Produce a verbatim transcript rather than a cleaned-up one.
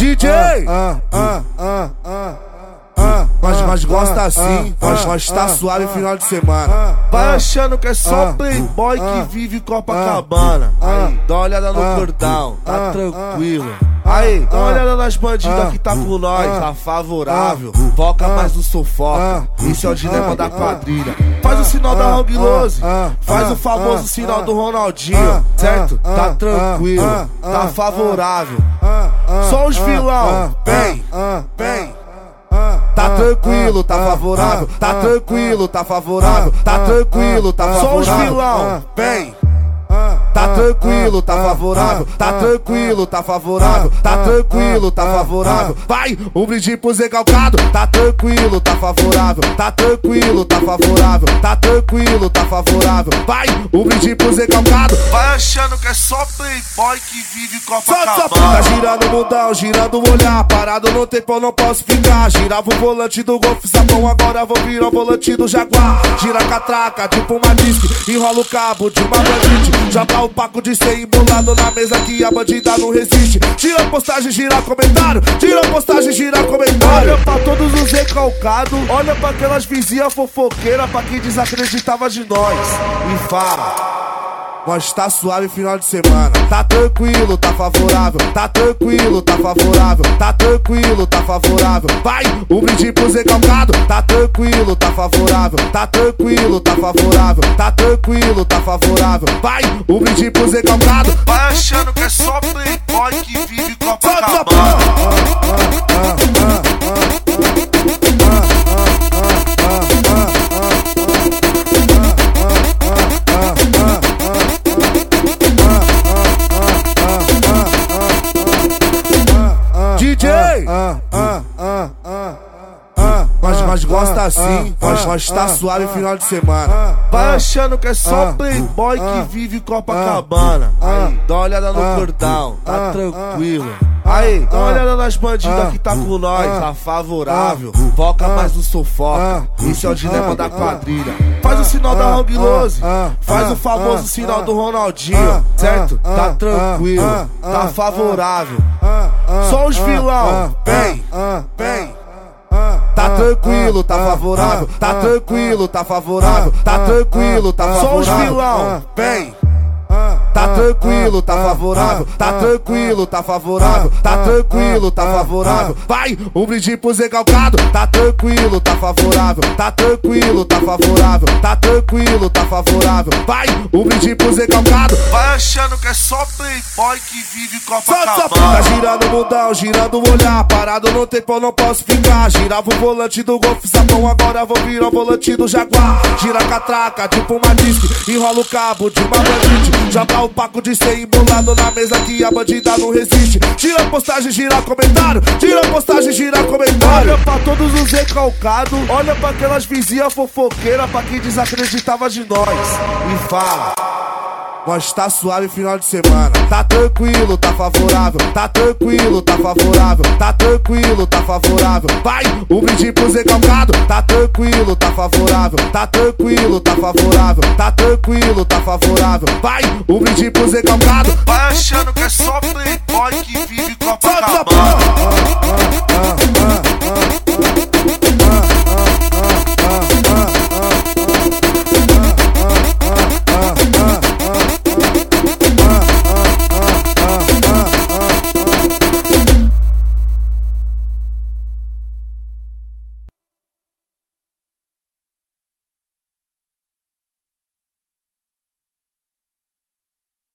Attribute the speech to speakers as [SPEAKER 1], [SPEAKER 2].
[SPEAKER 1] D J! Ah, ah, ah, ah, ah, mas, mas gosta assim, mas, mas tá suave final de semana.
[SPEAKER 2] Vai achando que é só playboy que vive Copacabana. Aí, dá uma olhada no cordão, tá tranquilo. Aí, dá uma olhada nas bandidas que tá com nós, tá favorável. Foca mais no sufoca, esse é o dilema da quadrilha. Faz o sinal da Hong Lose, faz o famoso sinal do Ronaldinho, certo? Tá tranquilo, tá favorável. Só os vilão, vem, vem.
[SPEAKER 1] Tá tranquilo, tá favorável, tá tranquilo, tá favorável, tá tranquilo, tá favorável.
[SPEAKER 2] Só os vilão, vem.
[SPEAKER 1] Tá tranquilo, tá favorável, tá tranquilo, tá favorável, tá tranquilo, tá favorável. Vai, um brinde pro Zé Calcado. Tá tranquilo, tá favorável, tá tranquilo, tá favorável, tá tranquilo, tá favorável. Vai, um brinde pro Zé Calcado.
[SPEAKER 2] Vai achando que é só playboy que vive Copacabana.
[SPEAKER 1] Tá girando o mundão, girando o olhar, parado no tempo eu não posso ficar. Girava o volante do Golf Sapão, agora vou virar o volante do Jaguar. Gira a catraca, tipo uma disque, enrola o cabo de uma bandite. Já tá o paco de ser embolado na mesa que a bandida não resiste. Tira a postagem, gira comentário, tira a postagem, gira comentário.
[SPEAKER 2] Olha pra todos os recalcados, olha pra aquelas vizinhas fofoqueiras, pra quem desacreditava de nós. E fala,
[SPEAKER 1] nós tá suave final de semana. Tá tranquilo, tá favorável, tá tranquilo, tá favorável, tá tranquilo, tá favorável. Vai, um brinde pro Zé Calcado. Tá tranquilo, tá favorável, tá tranquilo, tá favorável, tá tranquilo, tá favorável. Vai, um brinde pro Zé Calcado.
[SPEAKER 2] Vai achando que é só playboy que vive Copacabana.
[SPEAKER 1] D J! Ah, ah, ah, ah, ah, mas, mas gosta assim, mas, mas tá suave final de semana.
[SPEAKER 2] Vai achando que é só playboy que vive Copacabana. Aí, dá uma olhada no cordão, tá tranquilo. Aí, dá uma olhada nas bandidas que tá com nós, tá favorável. Foca mais no sufoca, esse é o dilema da quadrilha. Faz o sinal da Hong Lose, faz o famoso sinal do Ronaldinho, certo? Tá tranquilo, tá favorável. Só os vilão, vem, vem.
[SPEAKER 1] Tá tranquilo, tá favorável, tá tranquilo, tá favorável, tá tranquilo, tá favorável.
[SPEAKER 2] Só os vilão, vem.
[SPEAKER 1] Tá tranquilo, tá favorável, tá tranquilo, tá favorável, tá tranquilo, tá favorável. Vai, um brinde pro Zé Calcado. Tá tranquilo, tá favorável, tá tranquilo, tá favorável, tá tranquilo, tá favorável. Vai, um brinde pro Zé Calcado.
[SPEAKER 2] Vai achando que é só playboy que vive Copacabana.
[SPEAKER 1] Tá girando o mundão, girando o olhar, parado no tempo eu não posso ficar. Girava o volante do Golf Sapão, agora vou virar o volante do Jaguar. Gira a catraca, tipo uma disque, enrola o cabo de uma bandite. Já tá o paco de ser embolado na mesa que a bandida não resiste. Tira a postagem, gira comentário, tira a postagem, gira comentário.
[SPEAKER 2] Olha pra todos os recalcados, olha pra aquelas vizinhas fofoqueiras, pra quem desacreditava de nós. E fala,
[SPEAKER 1] nós tá suave final de semana. Tá tranquilo, tá favorável, tá tranquilo, tá favorável, tá tranquilo, tá favorável. Vai, um brinde pro Zé Calcado. Tá tranquilo, tá favorável, tá tranquilo, tá favorável, tá tranquilo, tá favorável. Vai, um brinde pro Zé Calcado.
[SPEAKER 2] Vai achando que é só playboy que vive Copacabana.